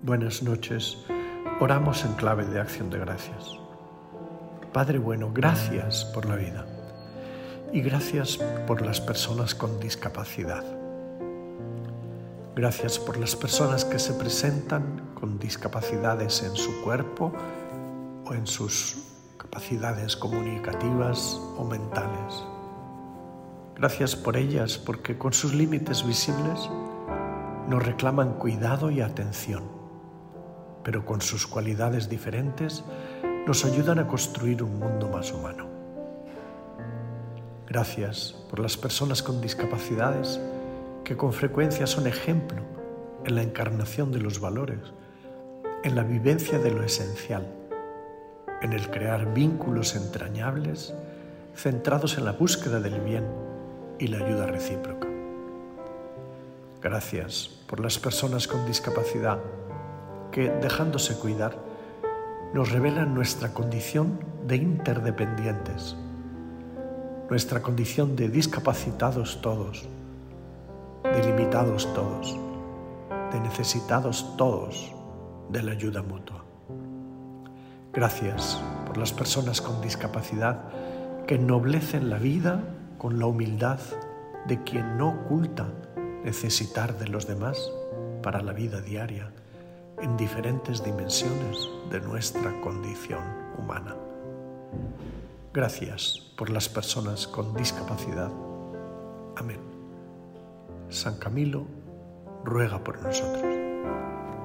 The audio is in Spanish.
Buenas noches. Oramos en clave de acción de gracias. Padre bueno, gracias por la vida y gracias por las personas con discapacidad. Gracias por las personas que se presentan con discapacidades en su cuerpo o en sus capacidades comunicativas o mentales. Gracias por ellas porque con sus límites visibles nos reclaman cuidado y atención, pero con sus cualidades diferentes nos ayudan a construir un mundo más humano. Gracias por las personas con discapacidades que con frecuencia son ejemplo en la encarnación de los valores, en la vivencia de lo esencial, en el crear vínculos entrañables centrados en la búsqueda del bien y la ayuda recíproca. Gracias por las personas con discapacidad que, dejándose cuidar, nos revelan nuestra condición de interdependientes, nuestra condición de discapacitados todos, de limitados todos, de necesitados todos de la ayuda mutua. Gracias por las personas con discapacidad que ennoblecen la vida con la humildad de quien no oculta necesitar de los demás para la vida diaria en diferentes dimensiones de nuestra condición humana. Gracias por las personas con discapacidad. Amén. San Camilo ruega por nosotros.